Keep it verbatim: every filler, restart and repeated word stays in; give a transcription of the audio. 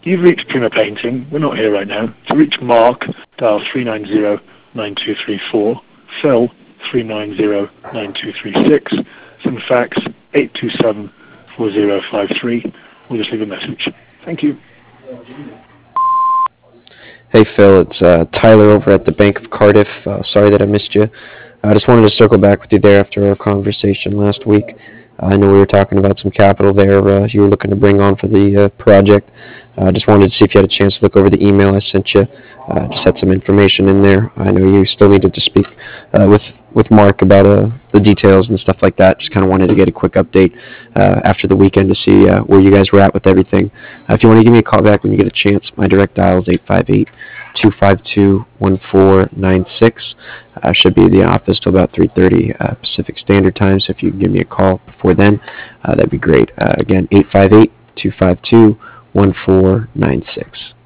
You've reached Prima Painting. We're not here right now. To reach Mark, dial three nine zero, nine two three four. Phil, three nine zero, nine two three six. Send fax eight two seven, four zero five three. We'll just leave a message. Thank you. Hey Phil, it's uh, Tyler over at the Bank of Cardiff. Uh, sorry that I missed you. I just wanted to circle back with you there after our conversation last week. Uh, I know we were talking about some capital there uh, you were looking to bring on for the uh, project. I uh, just wanted to see if you had a chance to look over the email I sent you. Uh, just had some information in there. I know you still needed to speak uh, with, with Mark about uh, the details and stuff like that. Just kind of wanted to get a quick update uh, after the weekend to see uh, where you guys were at with everything. Uh, if you want to give me a call back when you get a chance, my direct dial is eight five eight, two five two, one four nine six. I should be in the office till about three thirty uh, Pacific Standard Time, so if you can give me a call before then, uh, that'd be great. Uh, again, eight five eight, two five two, one four nine six.